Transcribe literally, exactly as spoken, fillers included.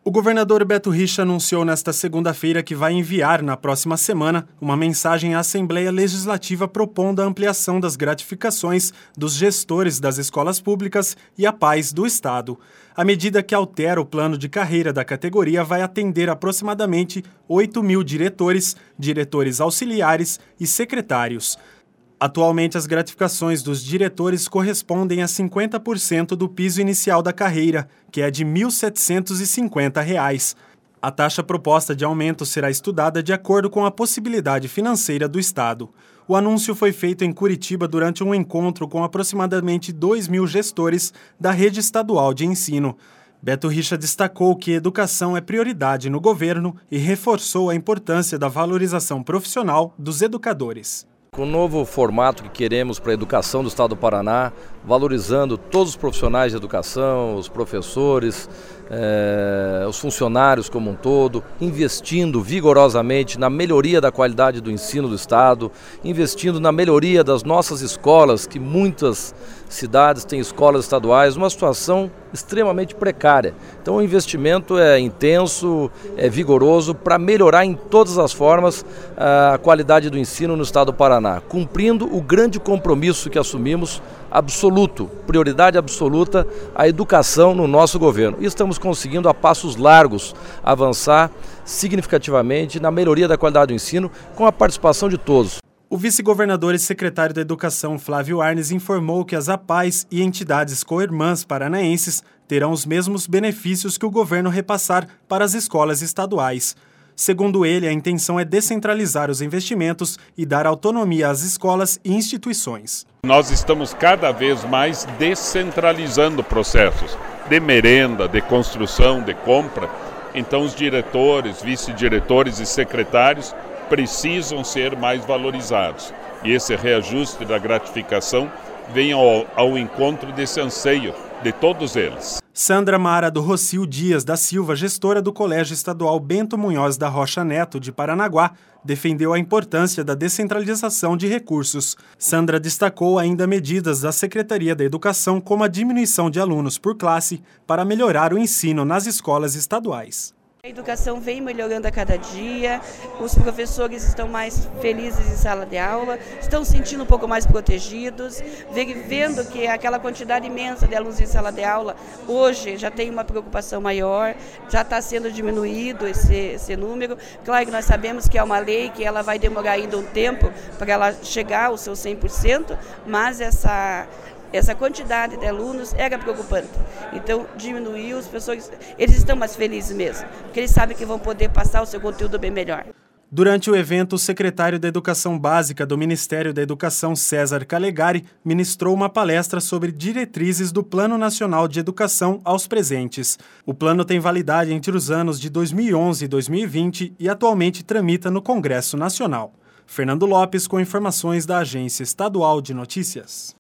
O governador Beto Richa anunciou nesta segunda-feira que vai enviar, na próxima semana, uma mensagem à Assembleia Legislativa propondo a ampliação das gratificações dos gestores das escolas públicas e a pais do Estado. A medida que altera o plano de carreira da categoria vai atender aproximadamente oito mil diretores, diretores auxiliares e secretários. Atualmente, as gratificações dos diretores correspondem a cinquenta por cento do piso inicial da carreira, que é de mil setecentos e cinquenta reais. A taxa proposta de aumento será estudada de acordo com a possibilidade financeira do Estado. O anúncio foi feito em Curitiba durante um encontro com aproximadamente dois mil gestores da rede estadual de ensino. Beto Richa destacou que educação é prioridade no governo e reforçou a importância da valorização profissional dos educadores. Com o novo formato que queremos para a educação do Estado do Paraná, valorizando todos os profissionais de educação, os professores, eh, os funcionários como um todo, investindo vigorosamente na melhoria da qualidade do ensino do Estado, investindo na melhoria das nossas escolas, que muitas cidades têm escolas estaduais, uma situação extremamente precária. Então o investimento é intenso, é vigoroso para melhorar em todas as formas a qualidade do ensino no Estado do Paraná, cumprindo o grande compromisso que assumimos, absoluto, prioridade absoluta, a educação no nosso governo. E estamos conseguindo a passos largos avançar significativamente na melhoria da qualidade do ensino com a participação de todos. O vice-governador e secretário da Educação, Flávio Arnes, informou que as APAES e entidades co-irmãs paranaenses terão os mesmos benefícios que o governo repassar para as escolas estaduais. Segundo ele, a intenção é descentralizar os investimentos e dar autonomia às escolas e instituições. Nós estamos cada vez mais descentralizando processos de merenda, de construção, de compra. Então os diretores, vice-diretores e secretários precisam ser mais valorizados. E esse reajuste da gratificação vem ao, ao encontro desse anseio de todos eles. Sandra Mara do Rocio Dias da Silva, gestora do Colégio Estadual Bento Munhoz da Rocha Neto de Paranaguá, defendeu a importância da descentralização de recursos. Sandra destacou ainda medidas da Secretaria da Educação, como a diminuição de alunos por classe, para melhorar o ensino nas escolas estaduais. A educação vem melhorando a cada dia, os professores estão mais felizes em sala de aula, estão se sentindo um pouco mais protegidos, vendo que aquela quantidade imensa de alunos em sala de aula, hoje já tem uma preocupação maior, já está sendo diminuído esse, esse número. Claro que nós sabemos que é uma lei, que ela vai demorar ainda um tempo para ela chegar ao seu cem por cento, mas essa... Essa quantidade de alunos era preocupante. Então, diminuiu, os professores, eles estão mais felizes mesmo, porque eles sabem que vão poder passar o seu conteúdo bem melhor. Durante o evento, o secretário da Educação Básica do Ministério da Educação, César Calegari, ministrou uma palestra sobre diretrizes do Plano Nacional de Educação aos presentes. O plano tem validade entre os anos de dois mil e onze e dois mil e vinte e atualmente tramita no Congresso Nacional. Fernando Lopes com informações da Agência Estadual de Notícias.